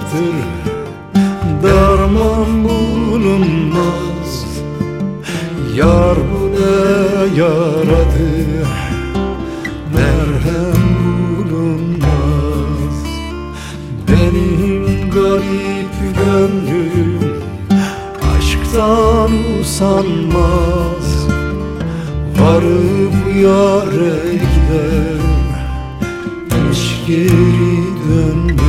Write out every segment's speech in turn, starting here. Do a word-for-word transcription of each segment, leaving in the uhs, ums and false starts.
vardır, derman bulunmaz. Yar bu ne yaradır, merhem bulunmaz. Benim garip gönlüm aşktan usanmaz. Varıp yâre gider, hiç geri dönmez.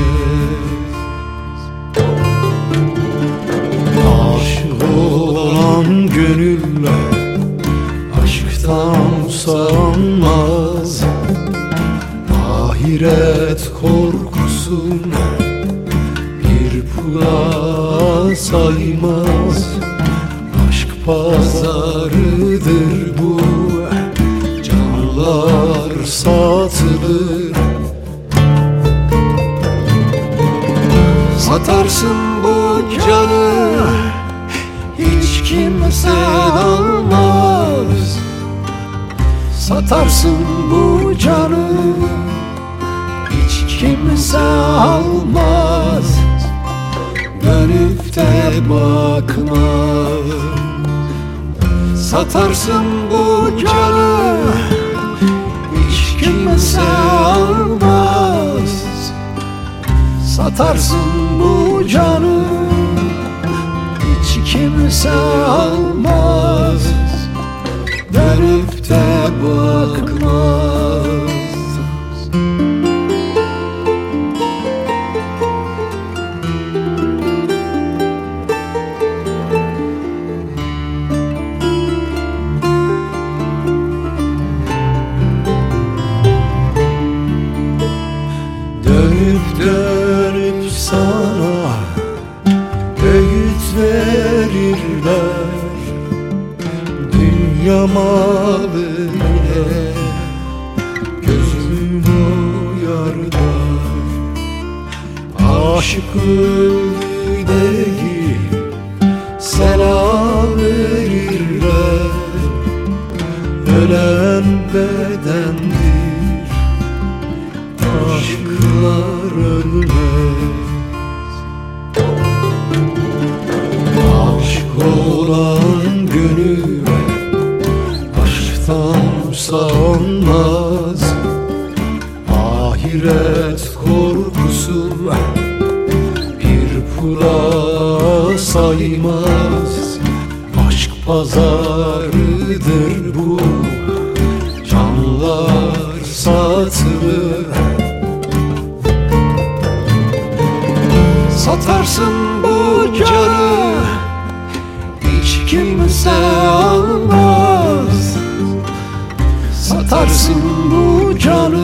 Aşık olan gönüller aşktan usanmaz. Ahiret korkusun bir pula saymaz. Aşk pazarıdır bu, canlar satılır. Satarsın bu canı, hiç kimse almaz. Satarsın bu canı, hiç kimse almaz. Dönüp de bakma. Satarsın bu canı, hiç kimse almaz. Satarsın bu canı, hiç kimse almaz. Dönüp de bakmaz. Dönüp dönüp sana öğüt verirler. Dünya malı ile gözüm oyarlar. Aşık öldü değil, selam verirler. Ölen bedendir, aşklar ölmez. Aşık olan gönüle aşktan usanmaz. Ahiret korkusu bir pula saymaz. Aşk pazarıdır bu, canlar satılır. Satarsın bu canı, hiç kimse almaz. Satarsın bu canı,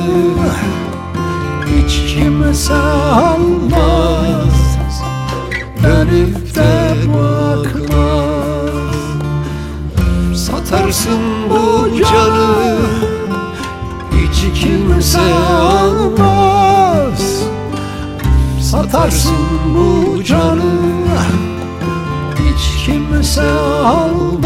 hiç kimse almaz. Dönüp de bakmaz. Satarsın bu canı, hiç kimse almaz. Satarsın bu canı, hiç kimse almaz.